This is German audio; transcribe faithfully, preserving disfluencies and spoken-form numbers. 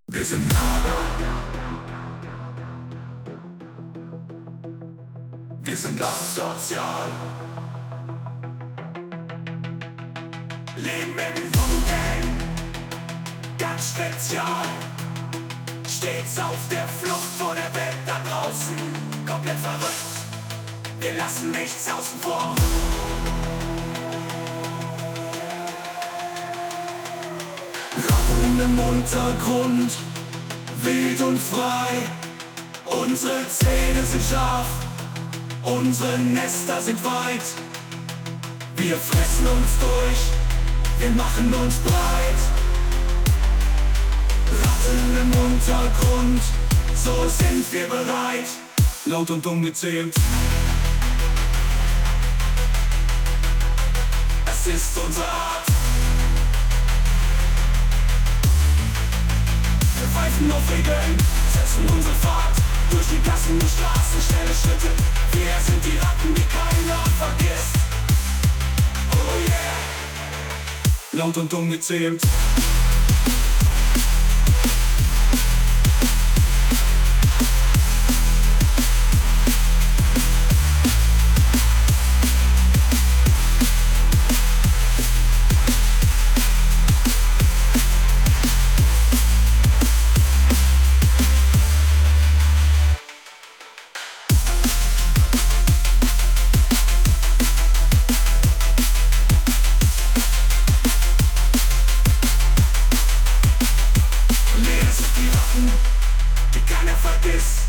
Wir sind Wir sind asozial. Leben im Wohngang, ganz spezial. Stets auf der Flucht vor der Welt da draußen, komplett verrückt. Wir lassen nichts außen vor. Ratten im Untergrund, wild und frei. Unsere Zähne sind scharf, unsere Nester sind weit. Wir fressen uns durch, wir machen uns breit. Ratten im Untergrund, so sind wir bereit. Laut und ungezähmt. Es ist unsere Art. Wir pfeifen auf Regeln, setzen unsere Fahrt. Durch die Gassen und Straßen, schnelle Schritte. Wir sind die Ratten, die keiner vergisst. Oh yeah. Laut und ungezähmt. Die keiner vergisst.